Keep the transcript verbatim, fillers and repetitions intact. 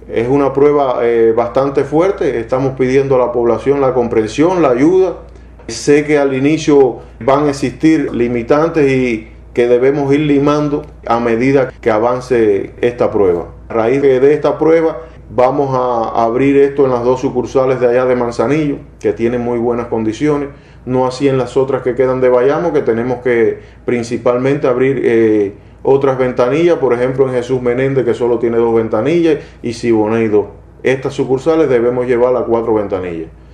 Es una prueba eh, bastante fuerte, estamos pidiendo a la población la comprensión, la ayuda. Sé que al inicio van a existir limitantes y que debemos ir limando a medida que avance esta prueba. A raíz de esta prueba vamos a abrir esto en las dos sucursales de allá de Manzanillo, que tienen muy buenas condiciones, no así en las otras que quedan de Bayamo, que tenemos que principalmente abrir eh, otras ventanillas, por ejemplo en Jesús Menéndez, que solo tiene dos ventanillas, y Siboney dos. Estas sucursales debemos llevar a cuatro ventanillas.